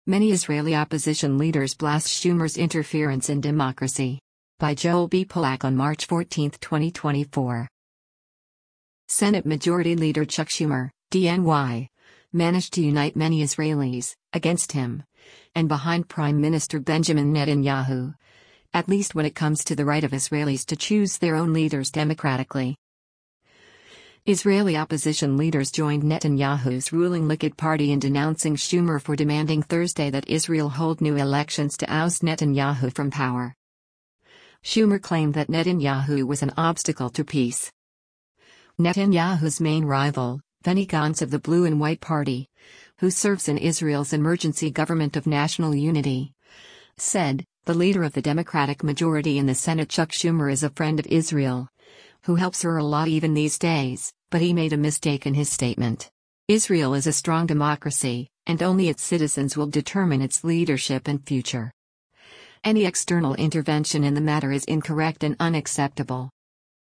Many Israeli opposition leaders blast Schumer's interference in democracy. By Joel B. Pollack on March 14, 2024. Senate Majority Leader Chuck Schumer, DNY, managed to unite many Israelis against him and behind Prime Minister Benjamin Netanyahu, at least when it comes to the right of Israelis to choose their own leaders democratically. Israeli opposition leaders joined Netanyahu's ruling Likud party in denouncing Schumer for demanding Thursday that Israel hold new elections to oust Netanyahu from power. Schumer claimed that Netanyahu was an obstacle to peace. Netanyahu's main rival, Benny Gantz of the Blue and White Party, who serves in Israel's emergency government of national unity, said, the leader of the Democratic majority in the Senate Chuck Schumer is a friend of Israel, who helps her a lot even these days, but he made a mistake in his statement. Israel is a strong democracy, and only its citizens will determine its leadership and future. Any external intervention in the matter is incorrect and unacceptable.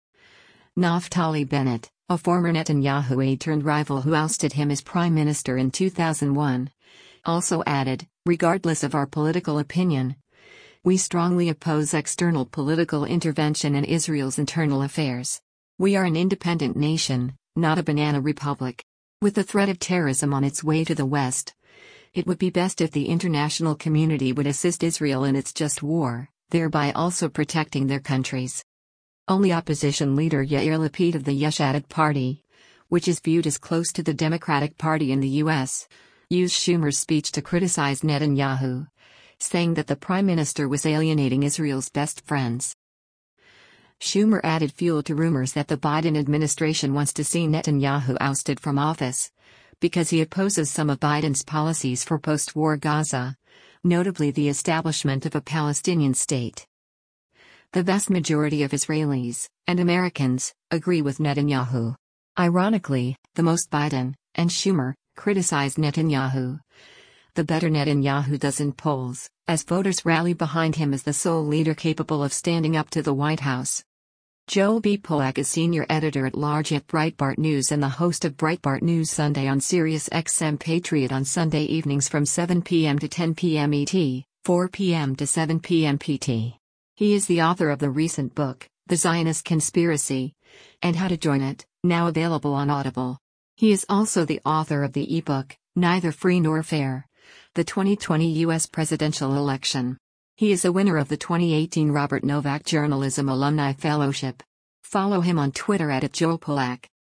Naftali Bennett, a former Netanyahu aide-turned-rival who ousted him as prime minister in 2001, also added, regardless of our political opinion, we strongly oppose external political intervention in Israel's internal affairs. We are an independent nation, not a banana republic. With the threat of terrorism on its way to the West, it would be best if the international community would assist Israel in its just war, thereby also protecting their countries. Only opposition leader Yair Lapid of the Yesh Atid party, which is viewed as close to the Democratic Party in the U.S., used Schumer's speech to criticize Netanyahu, saying that the prime minister was alienating Israel's best friends. Schumer added fuel to rumors that the Biden administration wants to see Netanyahu ousted from office, because he opposes some of Biden's policies for post-war Gaza, notably the establishment of a Palestinian state. The vast majority of Israelis, and Americans, agree with Netanyahu. Ironically, the most Biden, and Schumer, criticize Netanyahu. The better Netanyahu does in polls, as voters rally behind him as the sole leader capable of standing up to the White House. Joel B. Pollack is senior editor-at-large at Breitbart News and the host of Breitbart News Sunday on Sirius XM Patriot on Sunday evenings from 7 p.m. to 10 p.m. ET, 4 p.m. to 7 p.m. PT. He is the author of the recent book, The Zionist Conspiracy, and How to Join It, now available on Audible. He is also the author of the ebook, Neither Free Nor Fair: The 2020 U.S. Presidential Election. He is a winner of the 2018 Robert Novak Journalism Alumni Fellowship. Follow him on Twitter @JoelPollack.